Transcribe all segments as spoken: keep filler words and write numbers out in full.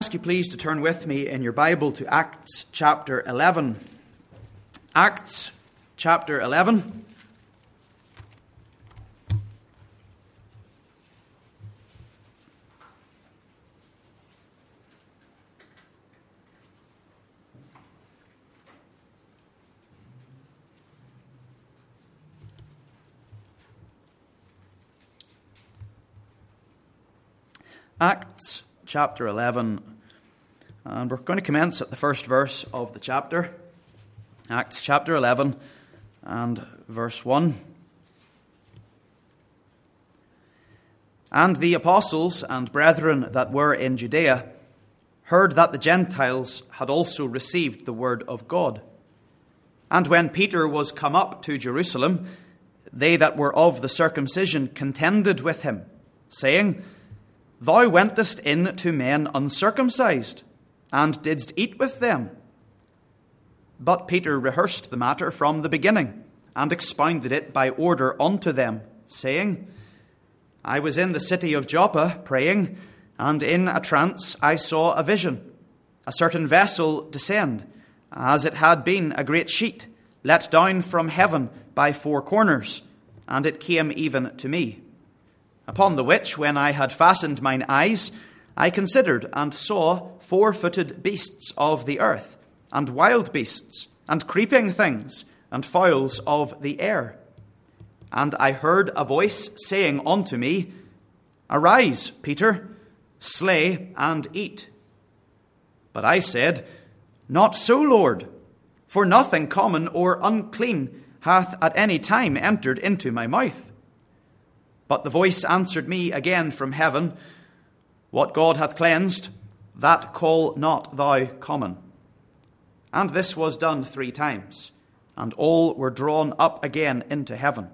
ask you please to turn with me in your Bible to Acts chapter eleven. Acts chapter eleven. Acts chapter eleven, and we're going to commence at the first verse of the chapter. Acts chapter eleven and verse one. And the apostles and brethren that were in Judea heard that the Gentiles had also received the word of God. And when Peter was come up to Jerusalem, they that were of the circumcision contended with him, saying, Thou wentest in to men uncircumcised, and didst eat with them. But Peter rehearsed the matter from the beginning, and expounded it by order unto them, saying, I was in the city of Joppa praying, and in a trance I saw a vision, a certain vessel descend, as it had been a great sheet, let down from heaven by four corners, and it came even to me. Upon the which, when I had fastened mine eyes, I considered and saw four-footed beasts of the earth, and wild beasts, and creeping things, and fowls of the air. And I heard a voice saying unto me, Arise, Peter, slay and eat. But I said, Not so, Lord, for nothing common or unclean hath at any time entered into my mouth. But the voice answered me again from heaven, What God hath cleansed, that call not thou common. And this was done three times, and all were drawn up again into heaven.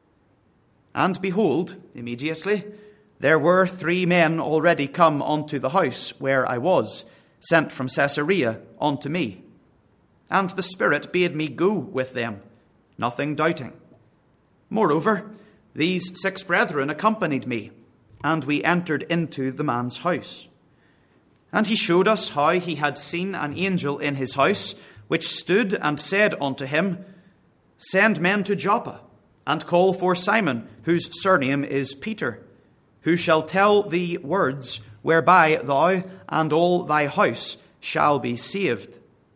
And behold, immediately, there were three men already come unto the house where I was, sent from Caesarea unto me. And the Spirit bade me go with them, nothing doubting. Moreover, these six brethren accompanied me, and we entered into the man's house. And he showed us how he had seen an angel in his house, which stood and said unto him, Send men to Joppa, and call for Simon, whose surname is Peter, who shall tell thee words whereby thou and all thy house shall be saved.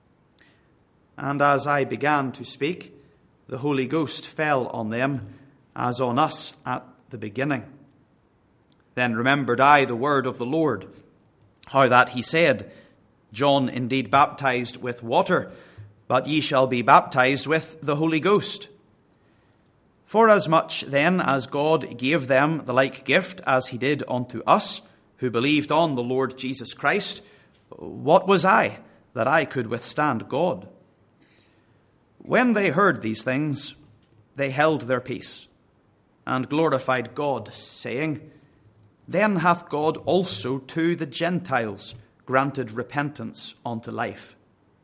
And as I began to speak, the Holy Ghost fell on them, as on us at the beginning. Then remembered I the word of the Lord, how that he said, John indeed baptized with water, but ye shall be baptized with the Holy Ghost. Forasmuch then as God gave them the like gift as he did unto us, who believed on the Lord Jesus Christ, what was I that I could withstand God? When they heard these things, they held their peace, and glorified God, saying, Then hath God also to the Gentiles granted repentance unto life.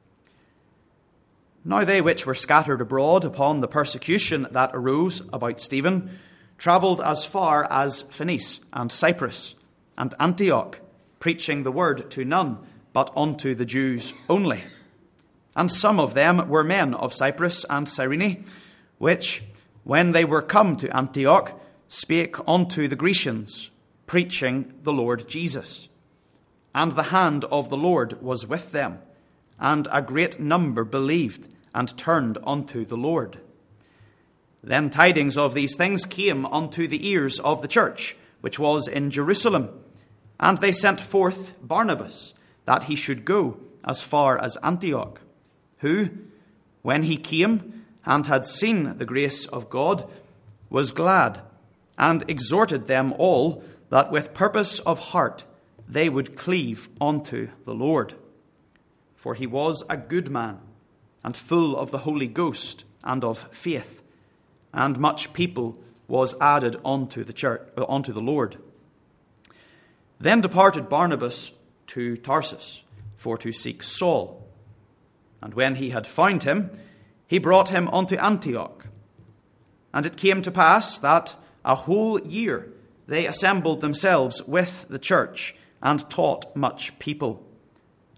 Now they which were scattered abroad upon the persecution that arose about Stephen travelled as far as Phoenice and Cyprus and Antioch, preaching the word to none but unto the Jews only. And some of them were men of Cyprus and Cyrene, which, when they were come to Antioch, spake unto the Grecians, preaching the Lord Jesus. And the hand of the Lord was with them, and a great number believed and turned unto the Lord. Then tidings of these things came unto the ears of the church, which was in Jerusalem, and they sent forth Barnabas, that he should go as far as Antioch, who, when he came and had seen the grace of God, was glad, and exhorted them all that with purpose of heart they would cleave unto the Lord. For he was a good man, and full of the Holy Ghost and of faith, and much people was added unto the church, unto the Lord. Then departed Barnabas to Tarsus for to seek Saul. And when he had found him, he brought him unto Antioch. And it came to pass that a whole year they assembled themselves with the church and taught much people.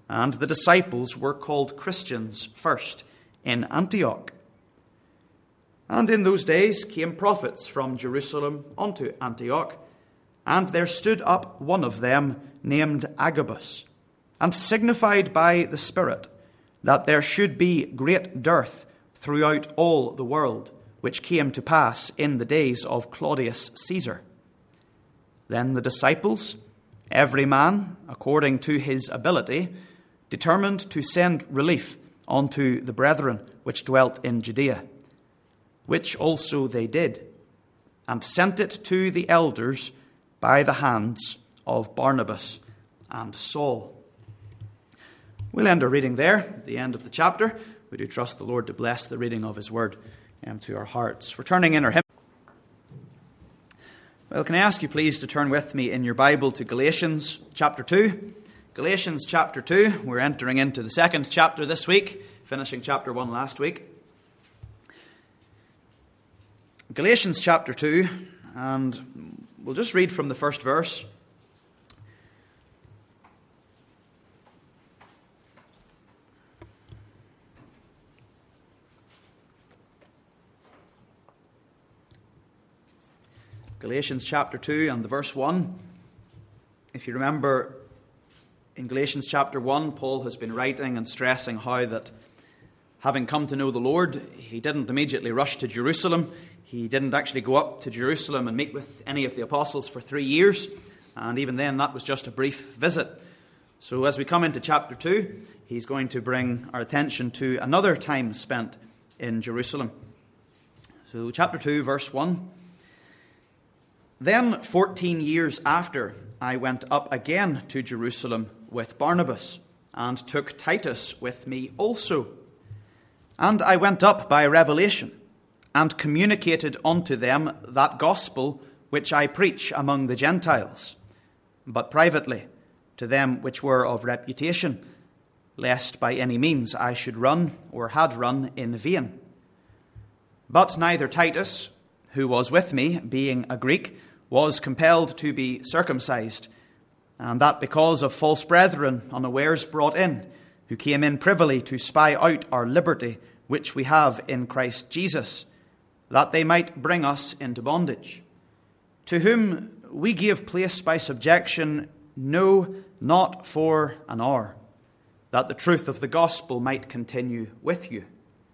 and the disciples were called Christians first in Antioch. And in those days came prophets from Jerusalem unto Antioch, and there stood up one of them named Agabus, and signified by the Spirit that there should be great dearth throughout all the world, which came to pass in the days of Claudius Caesar. Then the disciples, every man according to his ability, determined to send relief unto the brethren which dwelt in Judea, which also they did, and sent it to the elders by the hands of Barnabas and Saul. We'll end our reading there at the end of the chapter. We do trust the Lord to bless the reading of his word um, to our hearts. We're turning in our hymn. Well, can I ask you please to turn with me in your Bible to Galatians chapter two. Galatians chapter two. We're entering into the second chapter this week, finishing chapter one last week. Galatians chapter two, and we'll just read from the first verse. Galatians chapter two and the verse one. If you remember, in Galatians chapter one, Paul has been writing and stressing how that having come to know the Lord, he didn't immediately rush to Jerusalem. He didn't actually go up to Jerusalem and meet with any of the apostles for three years. And even then, that was just a brief visit. So as we come into chapter two, he's going to bring our attention to another time spent in Jerusalem. So chapter two, verse one. Then fourteen years after, I went up again to Jerusalem with Barnabas, and took Titus with me also. And I went up by revelation, and communicated unto them that gospel which I preach among the Gentiles, but privately to them which were of reputation, lest by any means I should run, or had run, in vain. But neither Titus, who was with me, being a Greek, was compelled to be circumcised, and that because of false brethren unawares brought in, who came in privily to spy out our liberty which we have in Christ Jesus, that they might bring us into bondage, to whom we gave place by subjection, no, not for an hour, that the truth of the gospel might continue with you.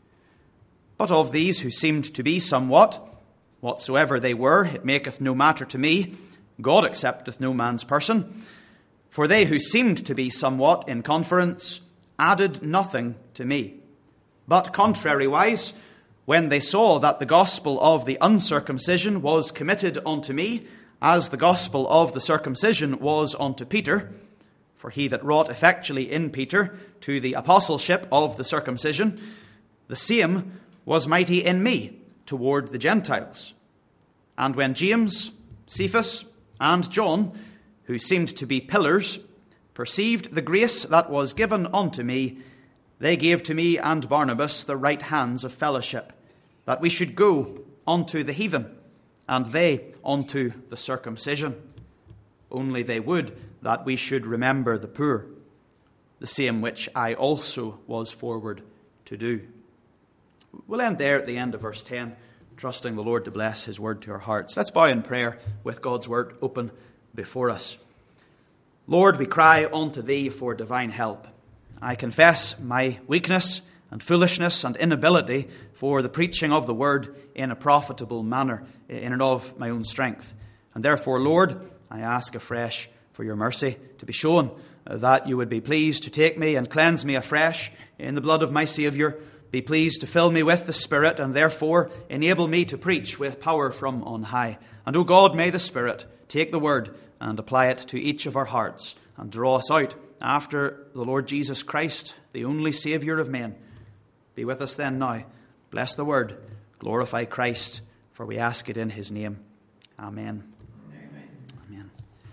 But of these who seemed to be somewhat, whatsoever they were, it maketh no matter to me, God accepteth no man's person. For they who seemed to be somewhat in conference added nothing to me. But contrariwise, when they saw that the gospel of the uncircumcision was committed unto me, as the gospel of the circumcision was unto Peter, for he that wrought effectually in Peter to the apostleship of the circumcision, the same was mighty in me toward the Gentiles. And when James, Cephas, and John, who seemed to be pillars, perceived the grace that was given unto me, they gave to me and Barnabas the right hands of fellowship, that we should go unto the heathen, and they unto the circumcision. Only they would that we should remember the poor, the same which I also was forward to do. We'll end there at the end of verse ten, trusting the Lord to bless his word to our hearts. Let's bow in prayer with God's word open before us. Lord, we cry unto thee for divine help. I confess my weakness and foolishness and inability for the preaching of the word in a profitable manner in and of my own strength. And therefore, Lord, I ask afresh for your mercy to be shown, that you would be pleased to take me and cleanse me afresh in the blood of my Saviour. Be pleased to fill me with the Spirit, and therefore enable me to preach with power from on high. And, O God, may the Spirit take the word and apply it to each of our hearts, and draw us out after the Lord Jesus Christ, the only Saviour of men. Be with us then now. Bless the word. Glorify Christ, for we ask it in his name. Amen. Amen. Amen.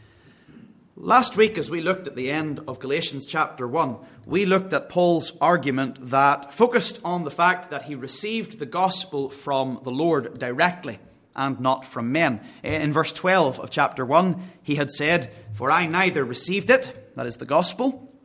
Last week, as we looked at the end of Galatians chapter one, we looked at Paul's argument that focused on the fact that he received the gospel from the Lord directly and not from men. In verse twelve of chapter one, he had said, "For I neither received it," that is the gospel,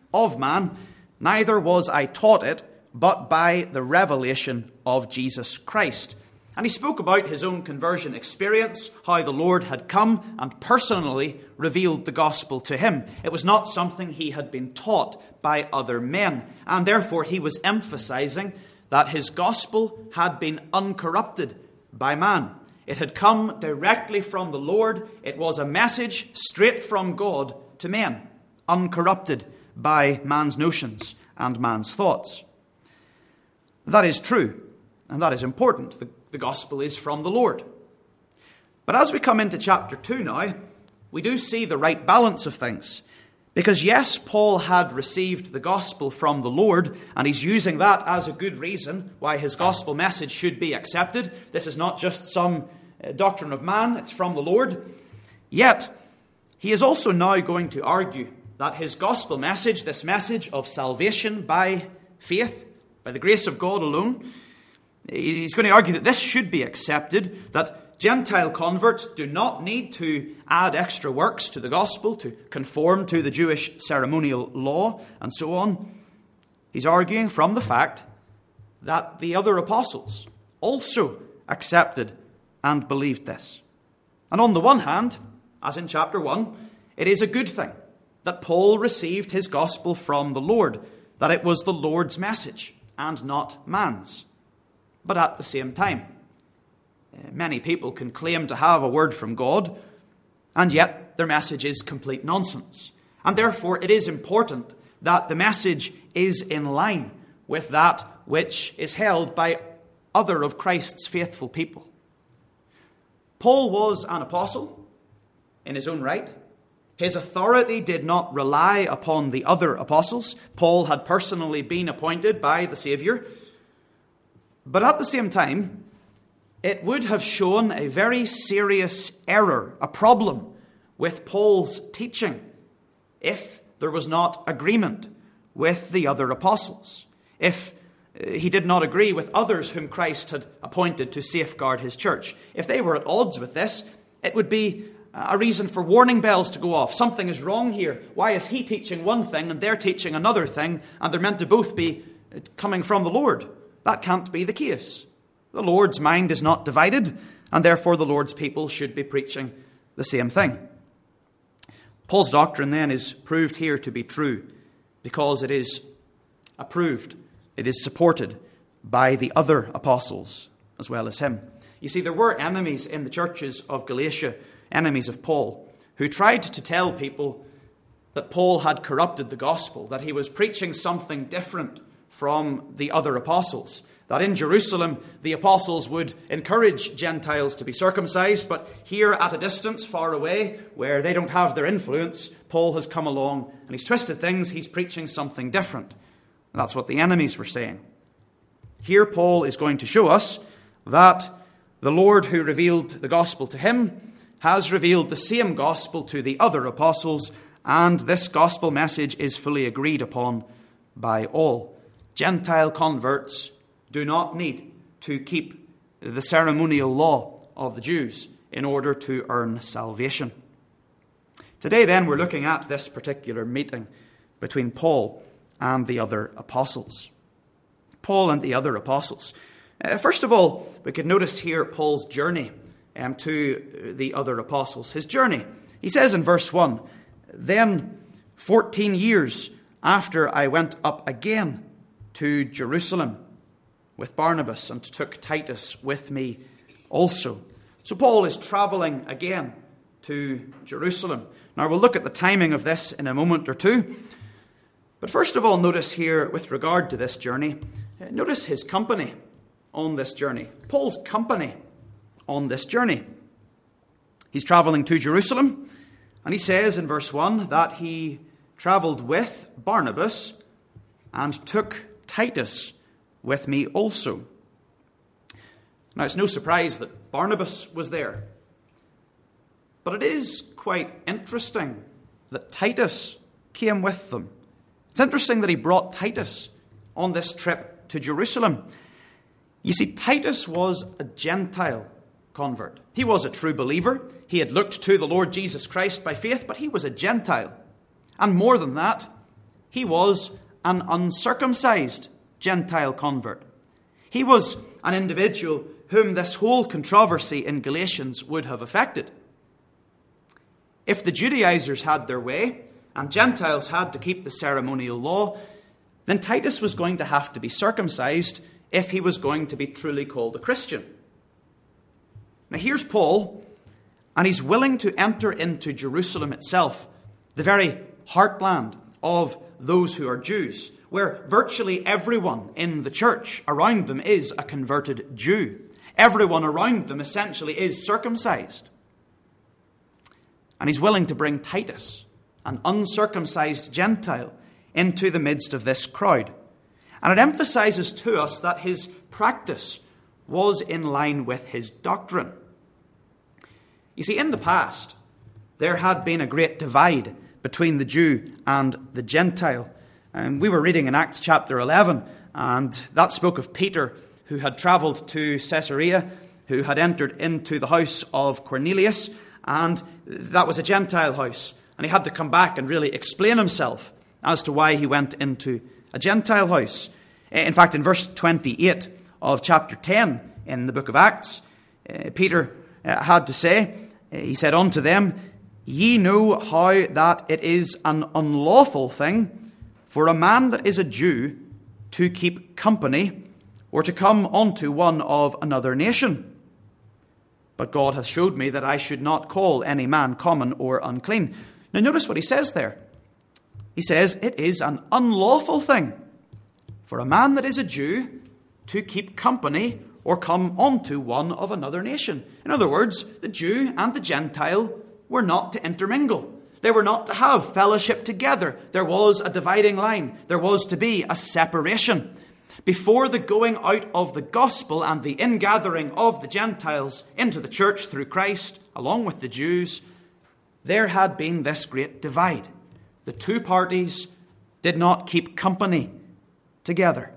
of man, neither was I taught it, but by the revelation of Jesus Christ. And he spoke about his own conversion experience, how the Lord had come and personally revealed the gospel to him. It was not something he had been taught by other men. And therefore he was emphasizing that his gospel had been uncorrupted by man. It had come directly from the Lord. It was a message straight from God to men, uncorrupted by man's notions and man's thoughts. That is true, and that is important. The, the gospel is from the Lord. But as we come into chapter two now, we do see the right balance of things. Because yes, Paul had received the gospel from the Lord, and he's using that as a good reason why his gospel message should be accepted. This is not just some uh, doctrine of man, it's from the Lord. Yet, he is also now going to argue that his gospel message, this message of salvation by faith, by the grace of God alone, he's going to argue that this should be accepted, that Gentile converts do not need to add extra works to the gospel to conform to the Jewish ceremonial law and so on. He's arguing from the fact that the other apostles also accepted and believed this. And on the one hand, as in chapter one, it is a good thing that Paul received his gospel from the Lord, that it was the Lord's message and not man's. But at the same time, many people can claim to have a word from God, and yet their message is complete nonsense. And therefore it is important that the message is in line with that which is held by other of Christ's faithful people. Paul was an apostle in his own right. His authority did not rely upon the other apostles. Paul had personally been appointed by the Savior. But at the same time, it would have shown a very serious error, a problem with Paul's teaching if there was not agreement with the other apostles, if he did not agree with others whom Christ had appointed to safeguard his church. If they were at odds with this, it would be a reason for warning bells to go off. Something is wrong here. Why is he teaching one thing and they're teaching another thing, and they're meant to both be coming from the Lord? That can't be the case. The Lord's mind is not divided, and therefore the Lord's people should be preaching the same thing. Paul's doctrine then is proved here to be true because it is approved, it is supported by the other apostles as well as him. You see, there were enemies in the churches of Galatia, enemies of Paul, who tried to tell people that Paul had corrupted the gospel, that he was preaching something different from the other apostles, that in Jerusalem the apostles would encourage Gentiles to be circumcised, but here at a distance, far away, where they don't have their influence, Paul has come along and he's twisted things, he's preaching something different. That's what the enemies were saying. Here Paul is going to show us that the Lord who revealed the gospel to him has revealed the same gospel to the other apostles, and this gospel message is fully agreed upon by all. Gentile converts do not need to keep the ceremonial law of the Jews in order to earn salvation. Today then we're looking at this particular meeting between Paul and the other apostles. Paul and the other apostles. Uh, first of all, we could notice here Paul's journey um, to the other apostles. His journey. He says in verse one, "Then fourteen years after I went up again to Jerusalem with Barnabas and took Titus with me also." So Paul is traveling again to Jerusalem. Now we'll look at the timing of this in a moment or two. But first of all, notice here with regard to this journey, notice his company on this journey. Paul's company on this journey. He's traveling to Jerusalem, and he says in verse one that he traveled with Barnabas and took Titus with me also. Now, it's no surprise that Barnabas was there. But it is quite interesting that Titus came with them. It's interesting that he brought Titus on this trip to Jerusalem. You see, Titus was a Gentile convert. He was a true believer. He had looked to the Lord Jesus Christ by faith, but he was a Gentile. And more than that, He was an uncircumcised Gentile convert. He was an individual whom this whole controversy in Galatians would have affected. If the Judaizers had their way, and Gentiles had to keep the ceremonial law, then Titus was going to have to be circumcised if he was going to be truly called a Christian. Now here's Paul, and he's willing to enter into Jerusalem itself, the very heartland of those who are Jews, where virtually everyone in the church around them is a converted Jew. Everyone around them essentially is circumcised. And he's willing to bring Titus, an uncircumcised Gentile, into the midst of this crowd. And it emphasizes to us that his practice was in line with his doctrine. You see, in the past, there had been a great divide between the Jew and the Gentile. And we were reading in Acts chapter eleven, and that spoke of Peter, who had travelled to Caesarea, who had entered into the house of Cornelius, and that was a Gentile house. And he had to come back and really explain himself as to why he went into a Gentile house. In fact, in verse twenty-eight of chapter ten in the book of Acts, uh, Peter uh, had to say, uh, he said unto them, Ye know how that it is an unlawful thing for a man that is a Jew to keep company or to come unto one of another nation. But God hath showed me that I should not call any man common or unclean. Now notice what he says there. He says, it is an unlawful thing for a man that is a Jew to keep company or come unto one of another nation. In other words, the Jew and the Gentile were not to intermingle. They were not to have fellowship together. There was a dividing line. There was to be a separation. Before the going out of the gospel and the ingathering of the Gentiles into the church through Christ, along with the Jews, there had been this great divide. The two parties did not keep company together.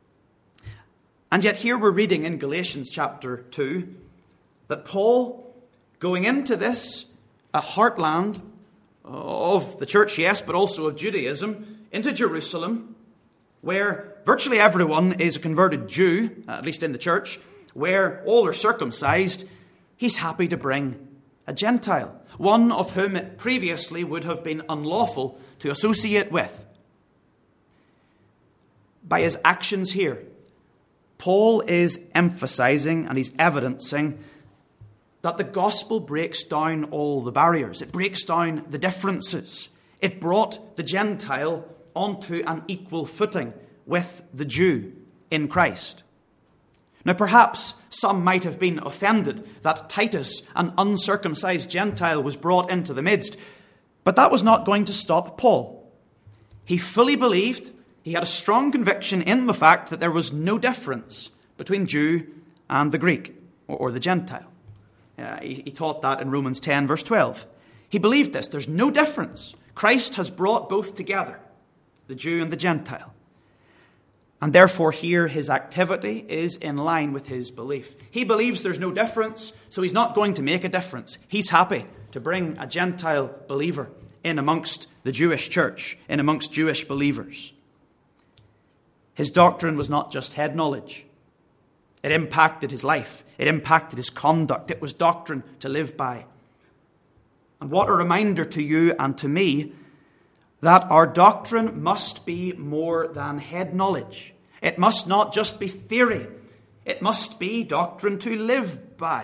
And yet here we're reading in Galatians chapter two that Paul, going into this, a heartland of the church, yes, but also of Judaism, into Jerusalem, where virtually everyone is a converted Jew, at least in the church, where all are circumcised, he's happy to bring a Gentile, one of whom it previously would have been unlawful to associate with. By his actions here, Paul is emphasizing and he's evidencing that the gospel breaks down all the barriers. It breaks down the differences. It brought the Gentile onto an equal footing with the Jew in Christ. Now perhaps some might have been offended that Titus, an uncircumcised Gentile, was brought into the midst, but that was not going to stop Paul. He fully believed, he had a strong conviction in the fact that there was no difference between Jew and the Greek, or, or the Gentile. Uh, he, he taught that in Romans ten, verse twelve. He believed this. There's no difference. Christ has brought both together, the Jew and the Gentile. And therefore here his activity is in line with his belief. He believes there's no difference, so he's not going to make a difference. He's happy to bring a Gentile believer in amongst the Jewish church, in amongst Jewish believers. His doctrine was not just head knowledge. It impacted his life. It impacted his conduct. It was doctrine to live by. And what a reminder to you and to me that our doctrine must be more than head knowledge. It must not just be theory. It must be doctrine to live by.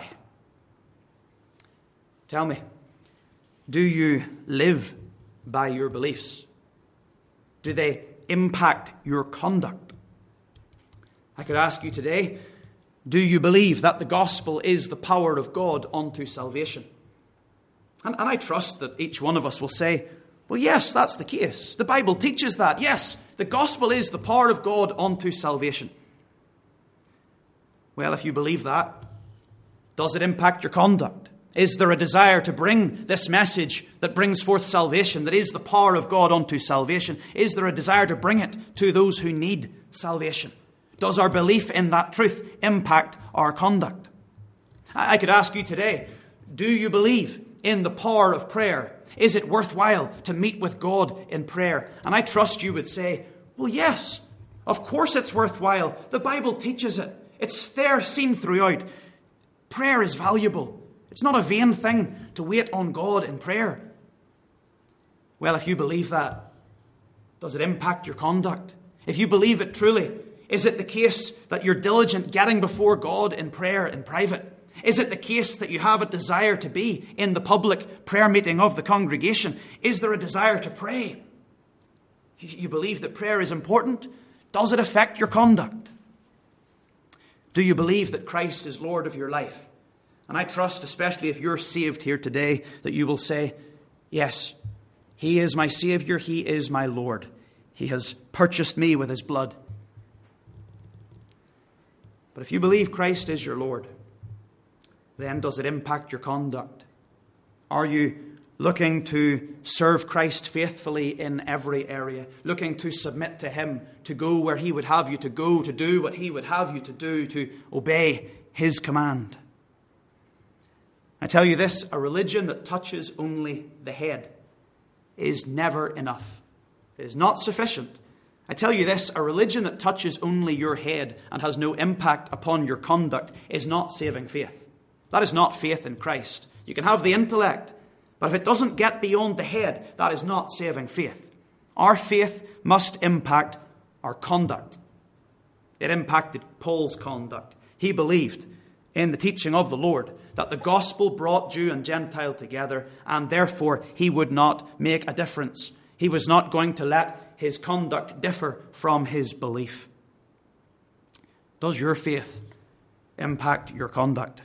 Tell me, do you live by your beliefs? Do they impact your conduct? I could ask you today, do you believe that the gospel is the power of God unto salvation? And, and I trust that each one of us will say, well, yes, that's the case. The Bible teaches that. Yes, the gospel is the power of God unto salvation. Well, if you believe that, does it impact your conduct? Is there a desire to bring this message that brings forth salvation, that is the power of God unto salvation? Is there a desire to bring it to those who need salvation? Does our belief in that truth impact our conduct? I could ask you today, do you believe in the power of prayer Is it worthwhile to meet with God in prayer? And I trust you would say, well, yes, of course it's worthwhile. The Bible teaches it. It's there seen throughout. Prayer is valuable. It's not a vain thing to wait on God in prayer. Well, if you believe that, does it impact your conduct? If you believe it truly, is it the case that you're diligent getting before God in prayer in private? Is it the case that you have a desire to be in the public prayer meeting of the congregation? Is there a desire to pray? You believe that prayer is important? Does it affect your conduct? Do you believe that Christ is Lord of your life? And I trust, especially if you're saved here today, that you will say, yes, He is my Saviour, He is my Lord. He has purchased me with His blood. But if you believe Christ is your Lord, then does it impact your conduct? Are you looking to serve Christ faithfully in every area, looking to submit to Him, to go where He would have you to go, to do what He would have you to do, to obey His command? I tell you this, a religion that touches only the head is never enough. It is not sufficient. I tell you this, a religion that touches only your head and has no impact upon your conduct is not saving faith. That is not faith in Christ. You can have the intellect, but if it doesn't get beyond the head, that is not saving faith. Our faith must impact our conduct. It impacted Paul's conduct. He believed in the teaching of the Lord that the gospel brought Jew and Gentile together, and therefore he would not make a difference. He was not going to let his conduct differ from his belief. Does your faith impact your conduct?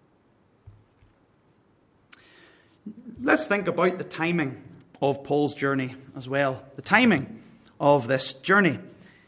Let's think about the timing of Paul's journey as well. The timing of this journey.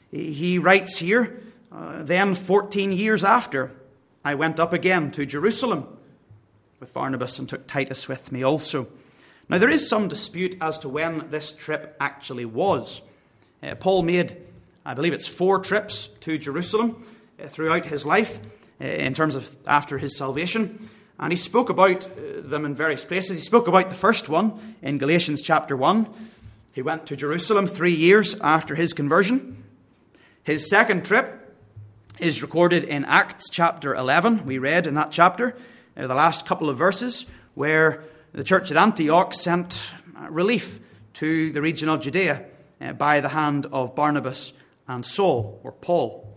He writes here, uh, then fourteen years after, I went up again to Jerusalem with Barnabas and took Titus with me also. Now there is some dispute as to when this trip actually was. Uh, Paul made, I believe it's four trips to Jerusalem uh, throughout his life uh, in terms of after his salvation. And he spoke about them in various places. He spoke about the first one in Galatians chapter one. He went to Jerusalem three years after his conversion. His second trip is recorded in Acts chapter eleven. We read in that chapter, uh, the last couple of verses, where the church at Antioch sent relief to the region of Judea uh, by the hand of Barnabas and Saul, or Paul.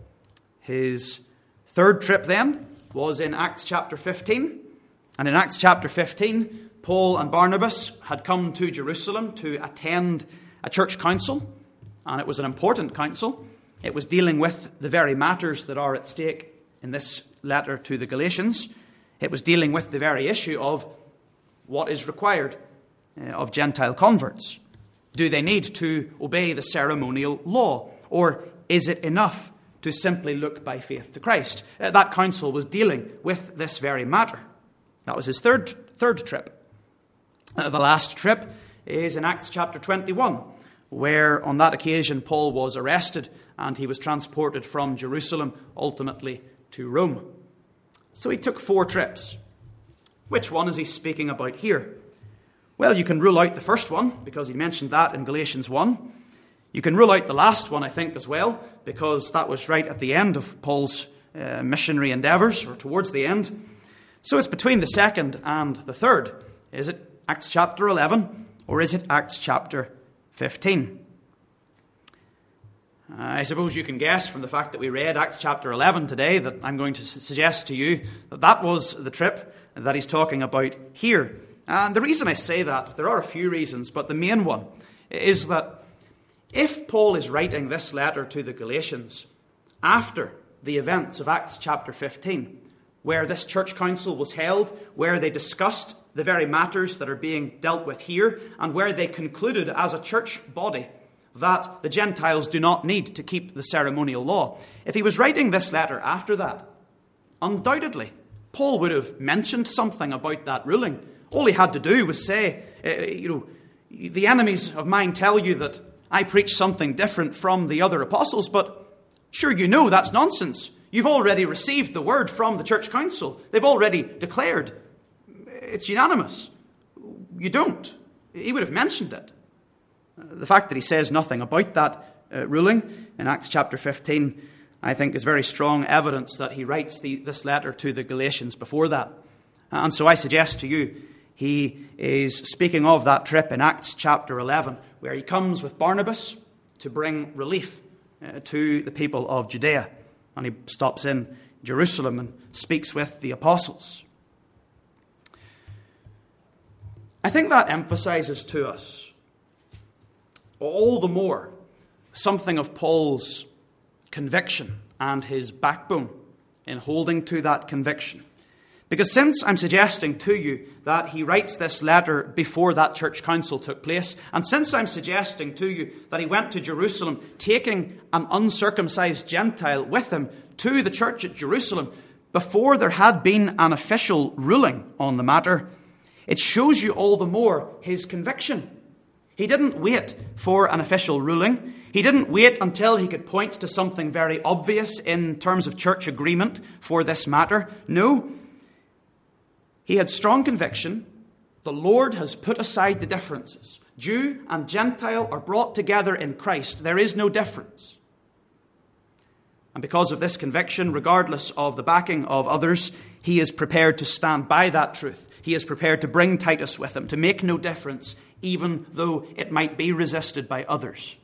His third trip then was in Acts chapter fifteen. And in Acts chapter fifteen, Paul and Barnabas had come to Jerusalem to attend a church council. And it was an important council. It was dealing with the very matters that are at stake in this letter to the Galatians. It was dealing with the very issue of what is required uh, of Gentile converts. Do they need to obey the ceremonial law? Or is it enough to simply look by faith to Christ? Uh, that council was dealing with this very matter. That was his third third trip. Uh, the last trip is in Acts chapter twenty-one, where on that occasion Paul was arrested and he was transported from Jerusalem ultimately to Rome. So he took four trips. Which one is he speaking about here? Well, you can rule out the first one because he mentioned that in Galatians one. You can rule out the last one, I think, as well, because that was right at the end of Paul's uh, missionary endeavours, or towards the end. So it's between the second and the third. Is it Acts chapter eleven or is it Acts chapter fifteen? Uh, I suppose you can guess from the fact that we read Acts chapter eleven today that I'm going to su- suggest to you that that was the trip that he's talking about here. And the reason I say that, there are a few reasons, but the main one is that if Paul is writing this letter to the Galatians after the events of Acts chapter fifteen, where this church council was held, where they discussed the very matters that are being dealt with here, and where they concluded as a church body that the Gentiles do not need to keep the ceremonial law. If he was writing this letter after that, undoubtedly, Paul would have mentioned something about that ruling. All he had to do was say, uh, you know, the enemies of mine tell you that I preach something different from the other apostles, but sure you know that's nonsense. You've already received the word from the church council. They've already declared. It's unanimous. You don't. he would have mentioned it. The fact that he says nothing about that uh, ruling in Acts chapter fifteen, I think, is very strong evidence that he writes the, this letter to the Galatians before that. And so I suggest to you, he is speaking of that trip in Acts chapter eleven, where he comes with Barnabas to bring relief uh, to the people of Judea. And he stops in Jerusalem and speaks with the apostles. I think that emphasizes to us all the more something of Paul's conviction and his backbone in holding to that conviction. Because since I'm suggesting to you that he writes this letter before that church council took place, and since I'm suggesting to you that he went to Jerusalem taking an uncircumcised Gentile with him to the church at Jerusalem before there had been an official ruling on the matter, it shows you all the more his conviction. He didn't wait for an official ruling. He didn't wait until he could point to something very obvious in terms of church agreement for this matter. No. He had strong conviction. The Lord has put aside the differences. Jew and Gentile are brought together in Christ. There is no difference. And because of this conviction, regardless of the backing of others, he is prepared to stand by that truth. He is prepared to bring Titus with him, to make no difference, even though it might be resisted by others.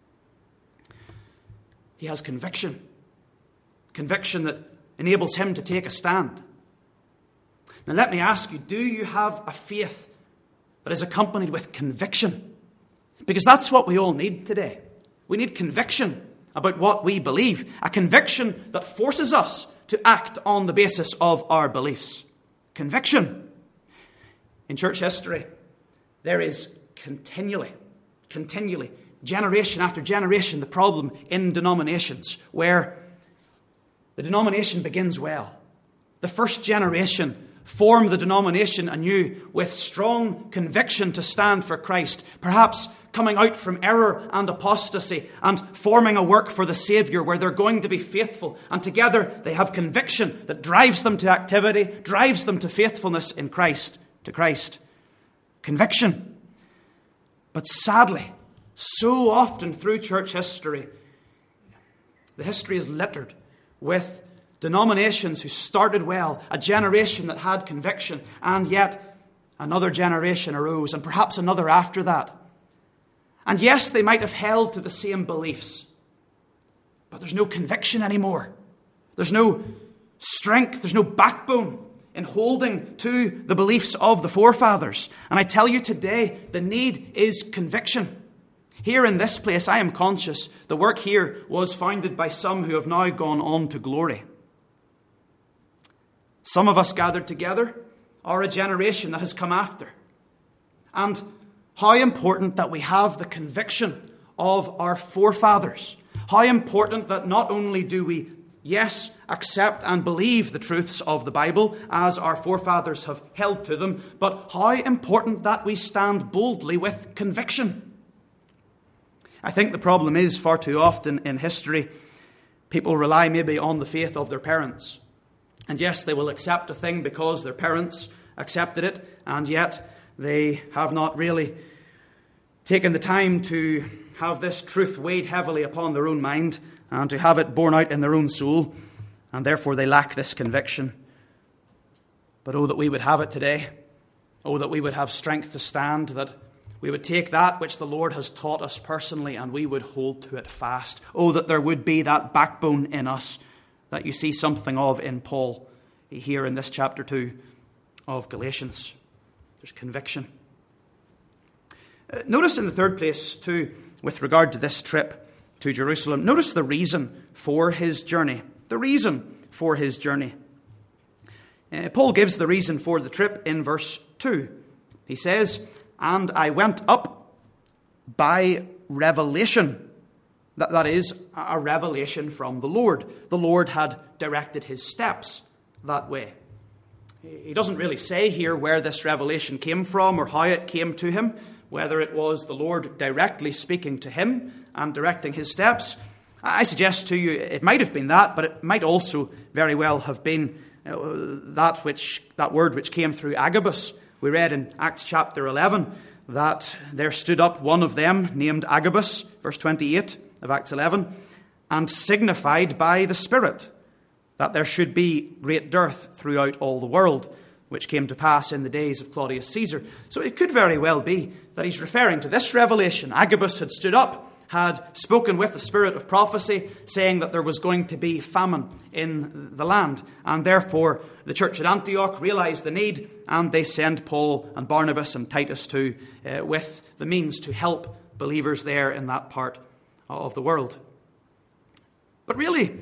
He has conviction. Conviction that enables him to take a stand. Now let me ask you, do you have a faith that is accompanied with conviction? Because that's what we all need today. We need conviction about what we believe. A conviction that forces us to act on the basis of our beliefs. Conviction. In church history, there is continually, continually, generation after generation, the problem in denominations where the denomination begins well. The first generation form the denomination anew with strong conviction to stand for Christ, perhaps coming out from error and apostasy and forming a work for the Saviour where they're going to be faithful. And together they have conviction that drives them to activity, drives them to faithfulness in Christ, to Christ. Conviction. But sadly, so often through church history, the history is littered with denominations who started well, a generation that had conviction, and yet another generation arose, and perhaps another after that. And yes, they might have held to the same beliefs, but there's no conviction anymore. There's no strength, there's no backbone in holding to the beliefs of the forefathers. And I tell you today, the need is conviction. Here in this place, I am conscious the work here was founded by some who have now gone on to glory. Some of us gathered together are a generation that has come after. And how important that we have the conviction of our forefathers. How important that not only do we, yes, accept and believe the truths of the Bible as our forefathers have held to them, but how important that we stand boldly with conviction. I think the problem is far too often in history, people rely maybe on the faith of their parents. And yes, they will accept a thing because their parents accepted it, and yet they have not really taken the time to have this truth weighed heavily upon their own mind and to have it borne out in their own soul, and therefore they lack this conviction. But oh, that we would have it today. Oh, that we would have strength to stand, that we would take that which the Lord has taught us personally and we would hold to it fast. Oh, that there would be that backbone in us that you see something of in Paul here in this chapter two of Galatians. There's conviction. Uh, notice in the third place, too, with regard to this trip to Jerusalem, notice the reason for his journey. The reason for his journey. Uh, Paul gives the reason for the trip in verse two. He says, "And I went up by revelation." That, that is, a revelation from the Lord. The Lord had directed his steps that way. He doesn't really say here where this revelation came from or how it came to him, whether it was the Lord directly speaking to him and directing his steps. I suggest to you it might have been that, but it might also very well have been uh, that which that word which came through Agabus. We read in Acts chapter eleven that there stood up one of them named Agabus, verse twenty-eight of Acts eleven, and signified by the Spirit that there should be great dearth throughout all the world, which came to pass in the days of Claudius Caesar. So it could very well be that he's referring to this revelation. Agabus had stood up, had spoken with the spirit of prophecy, saying that there was going to be famine in the land. And therefore, the church at Antioch realized the need, and they send Paul and Barnabas and Titus to uh, with the means to help believers there in that part of the world. But really,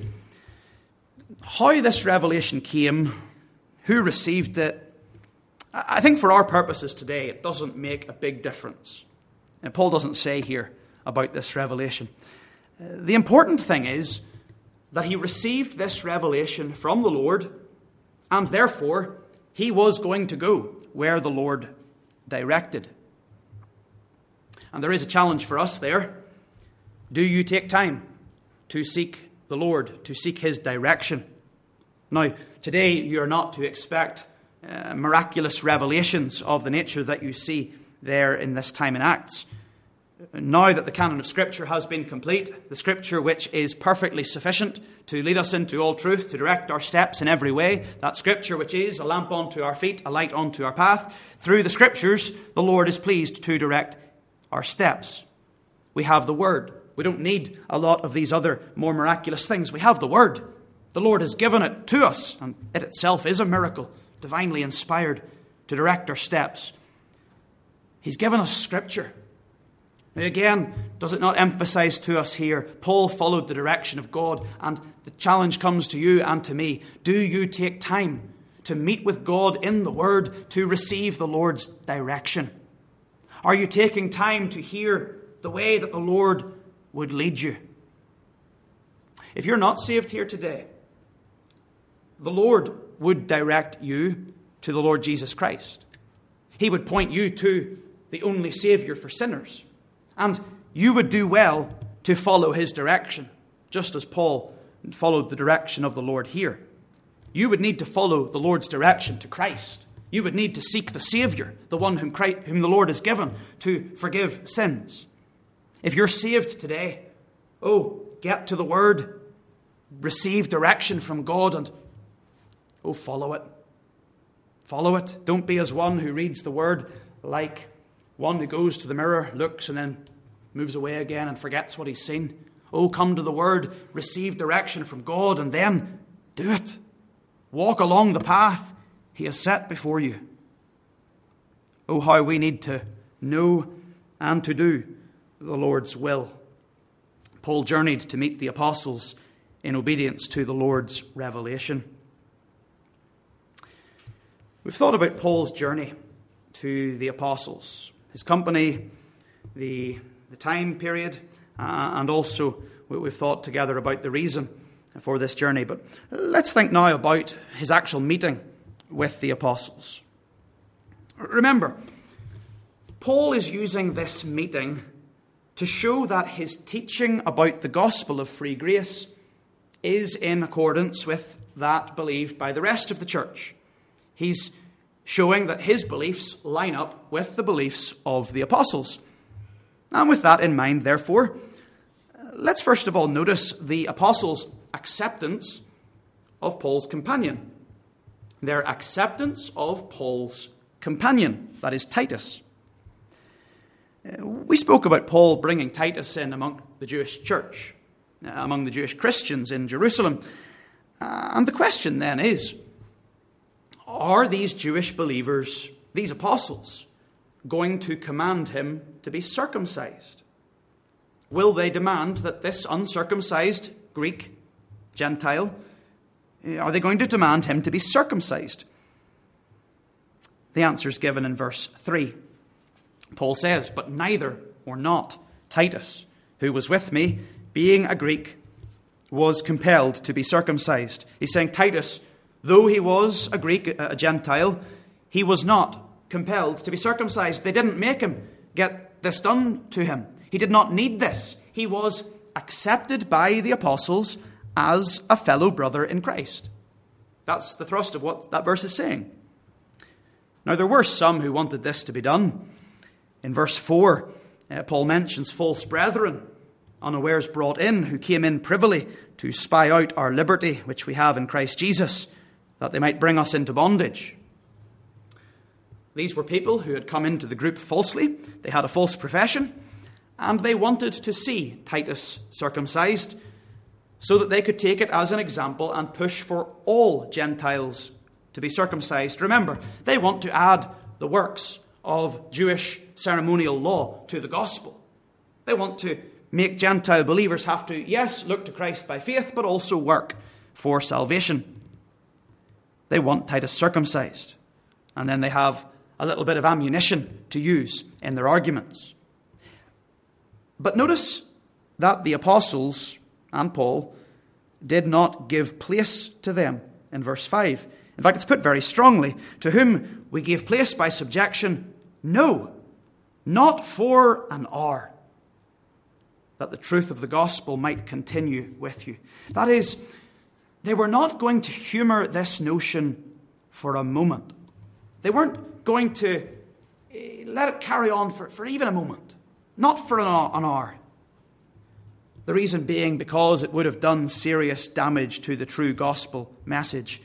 how this revelation came, who received it, I think for our purposes today, it doesn't make a big difference. And Paul doesn't say here about this revelation. Uh, the important thing is that he received this revelation from the Lord, and therefore he was going to go where the Lord directed. And there is a challenge for us there. Do you take time to seek the Lord, to seek his direction? Now, today you are not to expect uh, miraculous revelations of the nature that you see there in this time in Acts. Now that the canon of Scripture has been complete, the Scripture which is perfectly sufficient to lead us into all truth, to direct our steps in every way, that Scripture which is a lamp unto our feet, a light unto our path, through the Scriptures, the Lord is pleased to direct our steps. We have the Word. We don't need a lot of these other more miraculous things. We have the Word. The Lord has given it to us, and it itself is a miracle, divinely inspired to direct our steps. He's given us Scripture. Now again, does it not emphasize to us here, Paul followed the direction of God, and the challenge comes to you and to me. Do you take time to meet with God in the Word, to receive the Lord's direction? Are you taking time to hear the way that the Lord would lead you? If you're not saved here today, the Lord would direct you to the Lord Jesus Christ. He would point you to the only Savior for sinners. And you would do well to follow his direction, just as Paul followed the direction of the Lord here. You would need to follow the Lord's direction to Christ. You would need to seek the Savior, the one whom, Christ, whom the Lord has given to forgive sins. If you're saved today, oh, get to the Word, receive direction from God, and oh, follow it. Follow it. Don't be as one who reads the Word like one who goes to the mirror, looks, and then moves away again and forgets what he's seen. Oh, come to the Word, receive direction from God, and then do it. Walk along the path he has set before you. Oh, how we need to know and to do the Lord's will. Paul journeyed to meet the apostles in obedience to the Lord's revelation. We've thought about Paul's journey to the apostles, his company, the, the time period, uh, and also we've thought together about the reason for this journey. But let's think now about his actual meeting with the apostles. Remember, Paul is using this meeting to show that his teaching about the gospel of free grace is in accordance with that believed by the rest of the church. He's showing that his beliefs line up with the beliefs of the apostles. And with that in mind, therefore, let's first of all notice the apostles' acceptance of Paul's companion. Their acceptance of Paul's companion, that is Titus. We spoke about Paul bringing Titus in among the Jewish church, among the Jewish Christians in Jerusalem. And the question then is, are these Jewish believers, these apostles, going to command him to be circumcised? Will they demand that this uncircumcised Greek, Gentile, are they going to demand him to be circumcised? The answer is given in verse three. Paul says, "But neither or not Titus, who was with me, being a Greek, was compelled to be circumcised." He's saying Titus, though he was a Greek, a Gentile, he was not compelled to be circumcised. They didn't make him get this done to him. He did not need this. He was accepted by the apostles as a fellow brother in Christ. That's the thrust of what that verse is saying. Now, there were some who wanted this to be done. In verse four, uh, Paul mentions false brethren, unawares brought in, who came in privily to spy out our liberty, which we have in Christ Jesus, that they might bring us into bondage. These were people who had come into the group falsely. They had a false profession, and they wanted to see Titus circumcised so that they could take it as an example and push for all Gentiles to be circumcised. Remember, they want to add the works of Jewish ceremonial law to the gospel. They want to make Gentile believers have to, yes, look to Christ by faith, but also work for salvation. They want Titus circumcised. And then they have a little bit of ammunition to use in their arguments. But notice that the apostles and Paul did not give place to them in verse five. In fact, it's put very strongly, to whom we gave place by subjection, no, not for an hour, that the truth of the gospel might continue with you. That is, they were not going to humour this notion for a moment. They weren't going to let it carry on for, for even a moment, not for an hour. The reason being because it would have done serious damage to the true gospel message.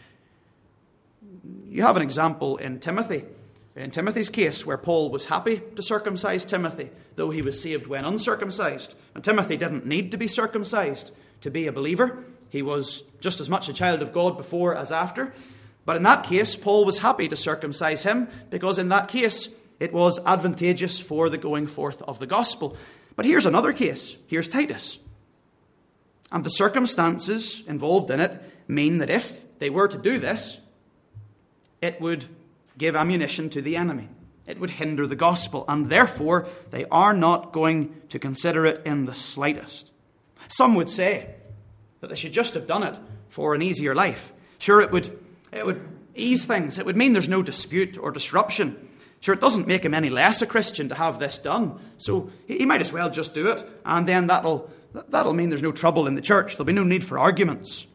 You have an example in Timothy. In Timothy's case, where Paul was happy to circumcise Timothy, though he was saved when uncircumcised. And Timothy didn't need to be circumcised to be a believer. He was just as much a child of God before as after. But in that case, Paul was happy to circumcise him, because in that case, it was advantageous for the going forth of the gospel. But here's another case. Here's Titus. And the circumstances involved in it mean that if they were to do this, it would give ammunition to the enemy. It would hinder the gospel, and therefore they are not going to consider it in the slightest. Some would say that they should just have done it for an easier life. Sure, it would, it would ease things. It would mean there's no dispute or disruption. Sure, it doesn't make him any less a Christian to have this done, so he might as well just do it, and then that'll, that'll mean there's no trouble in the church. There'll be no need for arguments.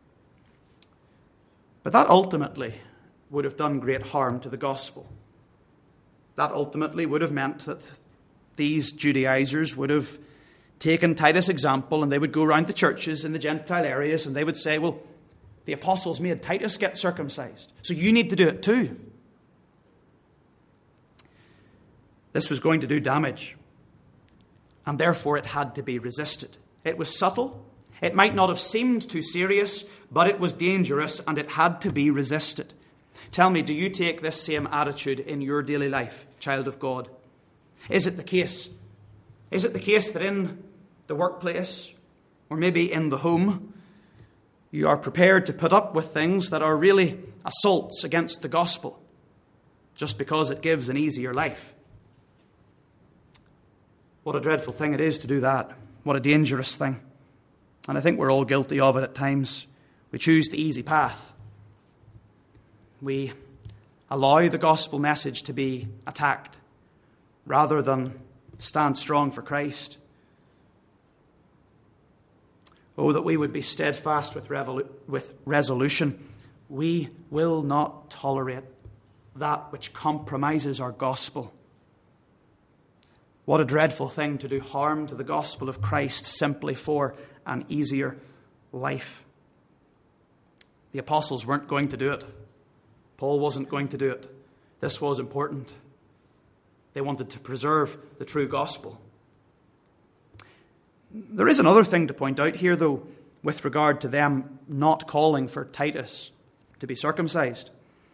But that ultimately would have done great harm to the gospel. That ultimately would have meant that these Judaizers would have taken Titus' example, and they would go around the churches in the Gentile areas and they would say, well, the apostles made Titus get circumcised, so you need to do it too. This was going to do damage, and therefore it had to be resisted. It was subtle. It might not have seemed too serious, but it was dangerous, and it had to be resisted. Tell me, do you take this same attitude in your daily life, child of God? Is it the case? Is it the case that in the workplace, or maybe in the home, you are prepared to put up with things that are really assaults against the gospel, just because it gives an easier life? What a dreadful thing it is to do that. What a dangerous thing. And I think we're all guilty of it at times. We choose the easy path. We allow the gospel message to be attacked rather than stand strong for Christ. Oh, that we would be steadfast with, revolu- with resolution. We will not tolerate that which compromises our gospel. What a dreadful thing to do harm to the gospel of Christ simply for an easier life. The apostles weren't going to do it. Paul wasn't going to do it. This was important. They wanted to preserve the true gospel. There is another thing to point out here, though, with regard to them not calling for Titus to be circumcised.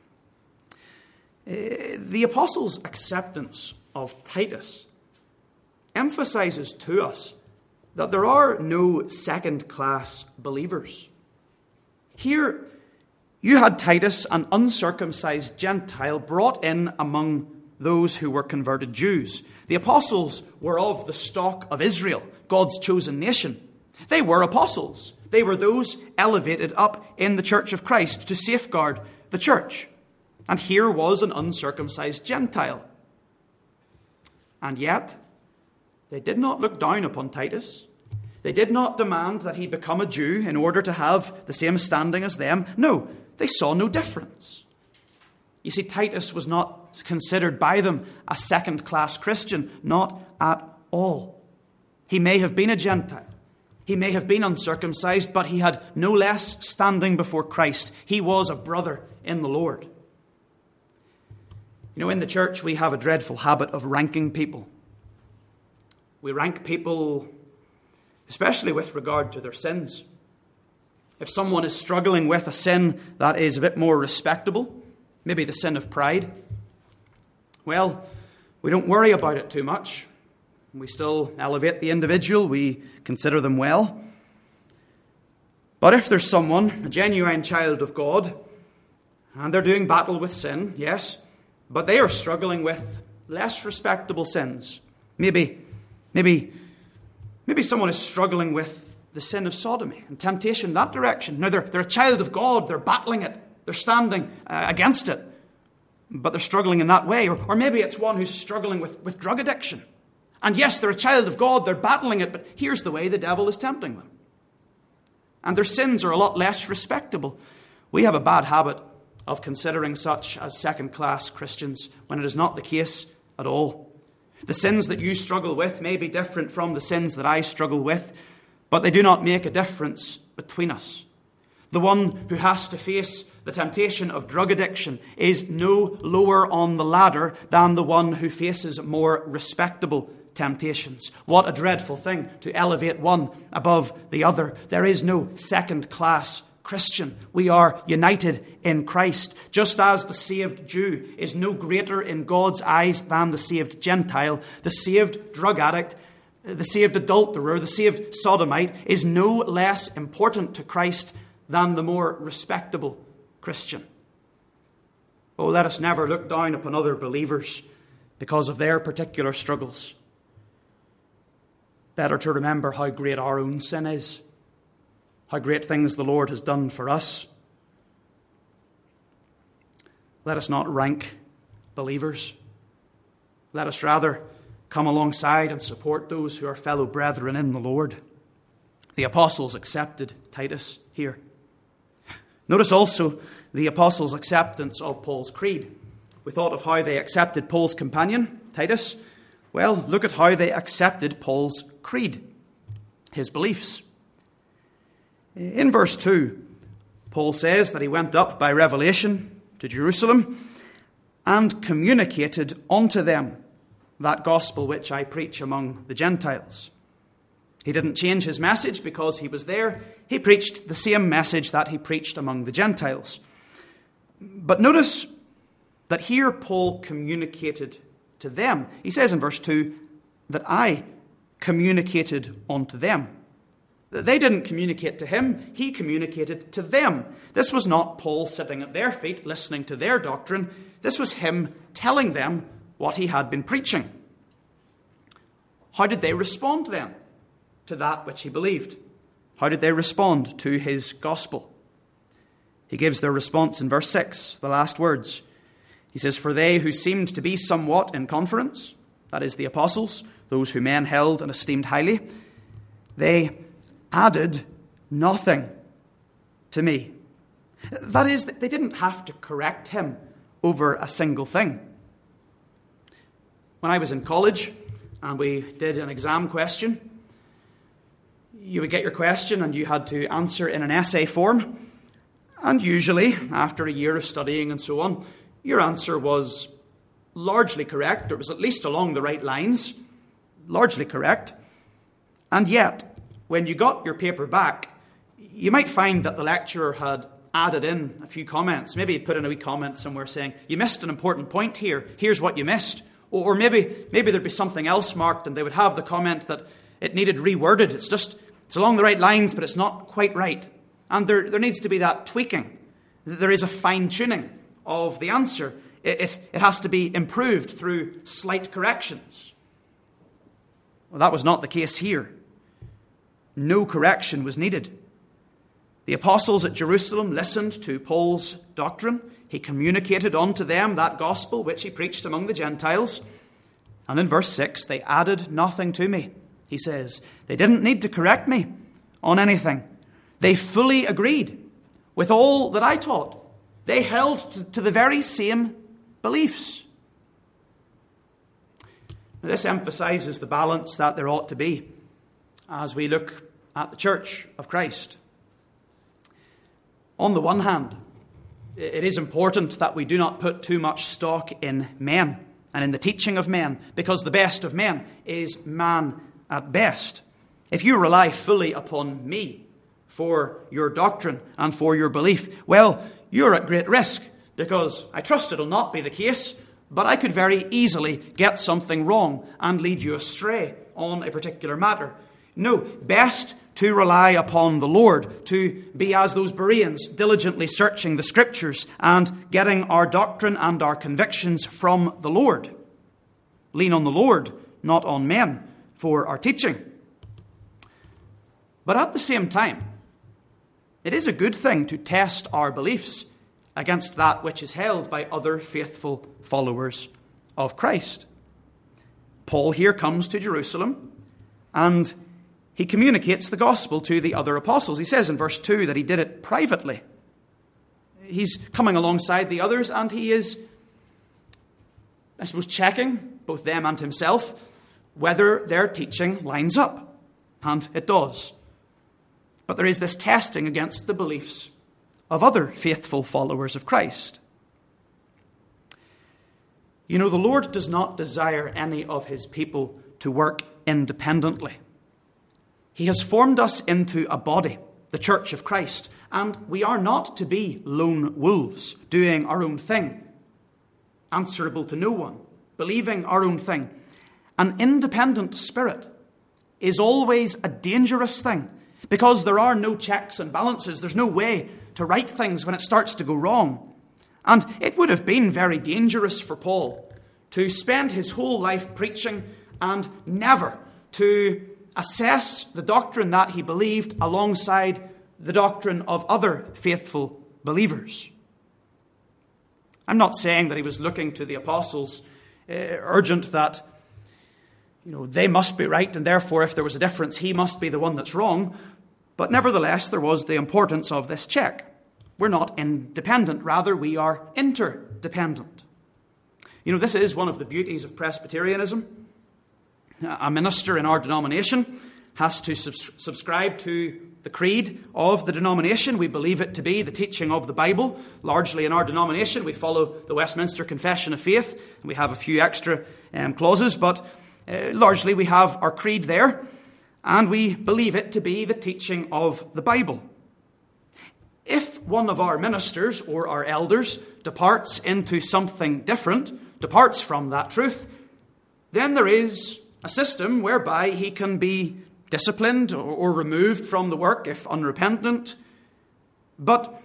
The apostles' acceptance of Titus emphasizes to us that there are no second-class believers. Here, you had Titus, an uncircumcised Gentile, brought in among those who were converted Jews. The apostles were of the stock of Israel, God's chosen nation. They were apostles. They were those elevated up in the church of Christ to safeguard the church. And here was an uncircumcised Gentile. And yet, they did not look down upon Titus. They did not demand that he become a Jew in order to have the same standing as them. No, they saw no difference. You see, Titus was not considered by them a second-class Christian, not at all. He may have been a Gentile. He may have been uncircumcised, but he had no less standing before Christ. He was a brother in the Lord. You know, in the church, we have a dreadful habit of ranking people. We rank people, especially with regard to their sins. If someone is struggling with a sin that is a bit more respectable, maybe the sin of pride, well, we don't worry about it too much. We still elevate the individual. We consider them well. But if there's someone, a genuine child of God, and they're doing battle with sin, yes, but they are struggling with less respectable sins. Maybe, maybe, maybe someone is struggling with the sin of sodomy and temptation in that direction. Now, they're, they're a child of God. They're battling it. They're standing uh, against it. But they're struggling in that way. Or, or maybe it's one who's struggling with, with drug addiction. And yes, they're a child of God. They're battling it. But here's the way the devil is tempting them. And their sins are a lot less respectable. We have a bad habit of considering such as second-class Christians when it is not the case at all. The sins that you struggle with may be different from the sins that I struggle with, but they do not make a difference between us. The one who has to face the temptation of drug addiction is no lower on the ladder than the one who faces more respectable temptations. What a dreadful thing to elevate one above the other. There is no second-class Christian. We are united in Christ. Just as the saved Jew is no greater in God's eyes than the saved Gentile, the saved drug addict, the saved adulterer, the saved sodomite is no less important to Christ than the more respectable Christian. Oh, let us never look down upon other believers because of their particular struggles. Better to remember how great our own sin is, how great things the Lord has done for us. Let us not rank believers. Let us rather come alongside and support those who are fellow brethren in the Lord. The apostles accepted Titus here. Notice also the apostles' acceptance of Paul's creed. We thought of how they accepted Paul's companion, Titus. Well, look at how they accepted Paul's creed, his beliefs. In verse two, Paul says that he went up by revelation to Jerusalem and communicated unto them that gospel which I preach among the Gentiles. He didn't change his message because he was there. He preached the same message that he preached among the Gentiles. But notice that here Paul communicated to them. He says in verse two that I communicated unto them. They didn't communicate to him. He communicated to them. This was not Paul sitting at their feet listening to their doctrine. This was him telling them what he had been preaching. How did they respond then to that which he believed? How did they respond to his gospel? He gives their response in verse six, the last words. He says, for they who seemed to be somewhat in conference, that is the apostles, those who men held and esteemed highly, they added nothing to me. That is, they didn't have to correct him over a single thing. When I was in college and we did an exam question, you would get your question and you had to answer in an essay form. And usually, after a year of studying and so on, your answer was largely correct, or it was at least along the right lines, largely correct. And yet, when you got your paper back, you might find that the lecturer had added in a few comments. Maybe he'd put in a wee comment somewhere saying, you missed an important point here. Here's what you missed. Or maybe maybe there'd be something else marked and they would have the comment that it needed reworded. It's just, it's along the right lines, but it's not quite right. And there, there needs to be that tweaking. There is a fine-tuning of the answer. It, it, it has to be improved through slight corrections. Well, that was not the case here. No correction was needed. The apostles at Jerusalem listened to Paul's doctrine. He communicated unto them that gospel which he preached among the Gentiles. And in verse six, they added nothing to me. He says, they didn't need to correct me on anything. They fully agreed with all that I taught. They held to the very same beliefs. Now, this emphasizes the balance that there ought to be as we look at the Church of Christ. On the one hand, it is important that we do not put too much stock in men and in the teaching of men, because the best of men is man at best. If you rely fully upon me for your doctrine and for your belief, well, you're at great risk, because I trust it'll not be the case, but I could very easily get something wrong and lead you astray on a particular matter. No, best to rely upon the Lord, to be as those Bereans, diligently searching the Scriptures and getting our doctrine and our convictions from the Lord. Lean on the Lord, not on men, for our teaching. But at the same time, it is a good thing to test our beliefs against that which is held by other faithful followers of Christ. Paul here comes to Jerusalem and he communicates the gospel to the other apostles. He says in verse two that he did it privately. He's coming alongside the others and he is, I suppose, checking both them and himself whether their teaching lines up. And it does. But there is this testing against the beliefs of other faithful followers of Christ. You know, the Lord does not desire any of his people to work independently. He has formed us into a body, the Church of Christ, and we are not to be lone wolves, doing our own thing, answerable to no one, believing our own thing. An independent spirit is always a dangerous thing, because there are no checks and balances. There's no way to right things when it starts to go wrong. And it would have been very dangerous for Paul to spend his whole life preaching and never to assess the doctrine that he believed alongside the doctrine of other faithful believers. I'm not saying that he was looking to the apostles uh, urgent that, you know, they must be right and therefore if there was a difference he must be the one that's wrong. But nevertheless there was the importance of this check. We're not independent, rather we are interdependent. You know, this is one of the beauties of Presbyterianism. A minister in our denomination has to subs- subscribe to the creed of the denomination. We believe it to be the teaching of the Bible. Largely in our denomination, we follow the Westminster Confession of Faith. We have a few extra um, clauses, but uh, largely we have our creed there, and we believe it to be the teaching of the Bible. If one of our ministers or our elders departs into something different, departs from that truth, then there is a system whereby he can be disciplined or, or removed from the work if unrepentant. But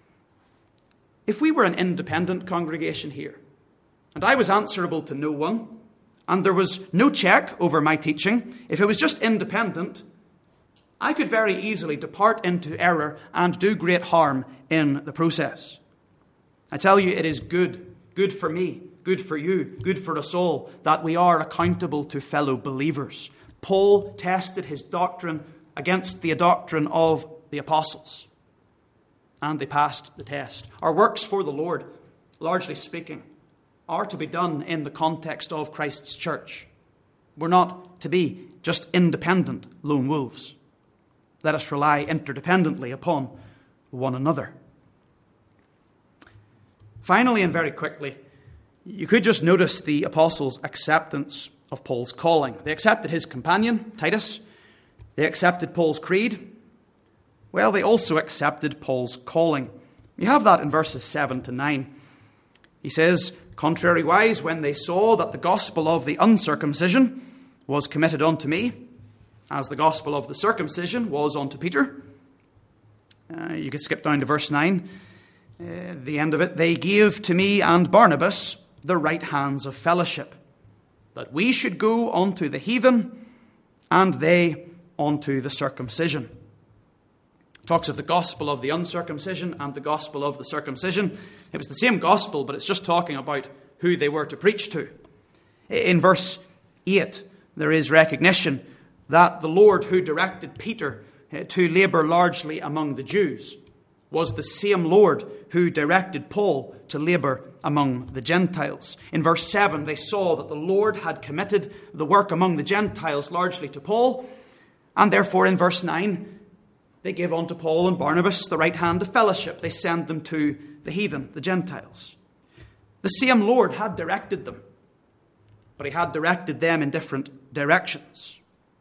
if we were an independent congregation here, and I was answerable to no one, and there was no check over my teaching, if it was just independent, I could very easily depart into error and do great harm in the process. I tell you, it is good, good for me, good for you, good for us all, that we are accountable to fellow believers. Paul tested his doctrine against the doctrine of the apostles, and they passed the test. Our works for the Lord, largely speaking, are to be done in the context of Christ's church. We're not to be just independent lone wolves. Let us rely interdependently upon one another. Finally, and very quickly, you could just notice the apostles' acceptance of Paul's calling. They accepted his companion, Titus. They accepted Paul's creed. Well, they also accepted Paul's calling. You have that in verses seven to nine. He says, "Contrariwise, when they saw that the gospel of the uncircumcision was committed unto me, as the gospel of the circumcision was unto Peter." Uh, you could skip down to verse nine. Uh, the end of it. "They gave to me and Barnabas the right hands of fellowship, that we should go unto the heathen, and they unto the circumcision." It talks of the gospel of the uncircumcision and the gospel of the circumcision. It was the same gospel, but it's just talking about who they were to preach to. In verse eight, there is recognition that the Lord who directed Peter to labour largely among the Jews was the same Lord who directed Paul to labor among the Gentiles. In verse seven, they saw that the Lord had committed the work among the Gentiles largely to Paul, and therefore in verse nine, they gave unto Paul and Barnabas the right hand of fellowship. They send them to the heathen, the Gentiles. The same Lord had directed them, but he had directed them in different directions.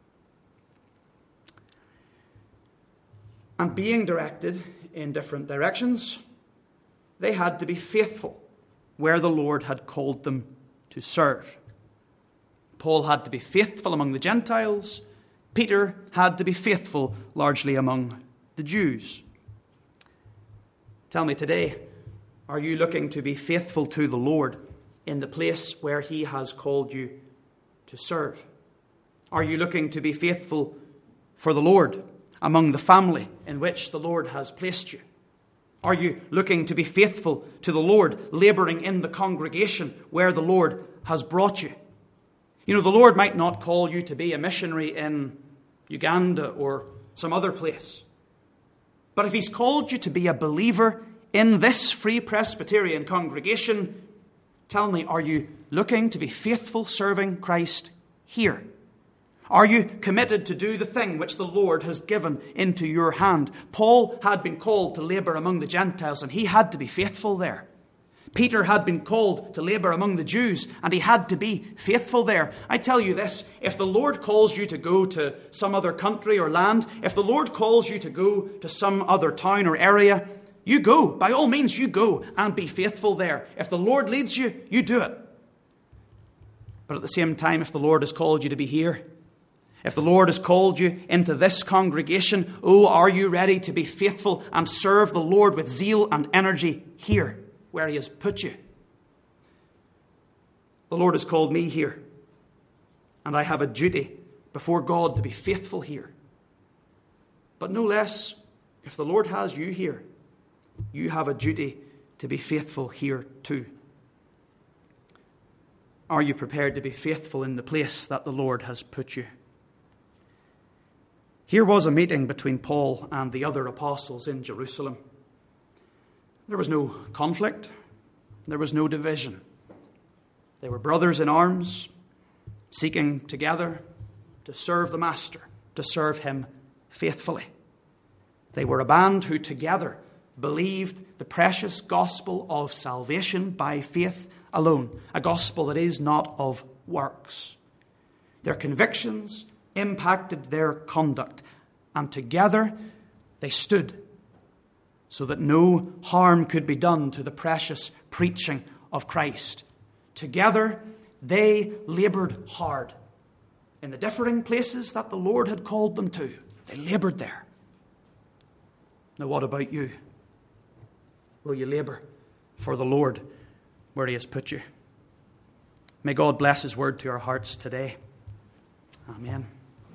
And being directed in different directions, they had to be faithful where the Lord had called them to serve. Paul had to be faithful among the Gentiles. Peter had to be faithful largely among the Jews. Tell me today, are you looking to be faithful to the Lord in the place where he has called you to serve? Are you looking to be faithful for the Lord among the family in which the Lord has placed you? Are you looking to be faithful to the Lord, laboring in the congregation where the Lord has brought you? You know, the Lord might not call you to be a missionary in Uganda or some other place. But if he's called you to be a believer in this Free Presbyterian congregation, tell me, are you looking to be faithful serving Christ here? Are you committed to do the thing which the Lord has given into your hand? Paul had been called to labor among the Gentiles, and he had to be faithful there. Peter had been called to labor among the Jews, and he had to be faithful there. I tell you this, if the Lord calls you to go to some other country or land, if the Lord calls you to go to some other town or area, you go. By all means, you go and be faithful there. If the Lord leads you, you do it. But at the same time, if the Lord has called you to be here, if the Lord has called you into this congregation, oh, are you ready to be faithful and serve the Lord with zeal and energy here where he has put you? The Lord has called me here, and I have a duty before God to be faithful here. But no less, if the Lord has you here, you have a duty to be faithful here too. Are you prepared to be faithful in the place that the Lord has put you? Here was a meeting between Paul and the other apostles in Jerusalem. There was no conflict. There was no division. They were brothers in arms, seeking together to serve the Master, to serve him faithfully. They were a band who together believed the precious gospel of salvation by faith alone, a gospel that is not of works. Their convictions impacted their conduct, and together they stood so that no harm could be done to the precious preaching of Christ. Together they labored hard in the differing places that the Lord had called them to. They labored there. Now, what about you? Will you labor for the Lord where he has put you? May God bless his word to our hearts today. Amen.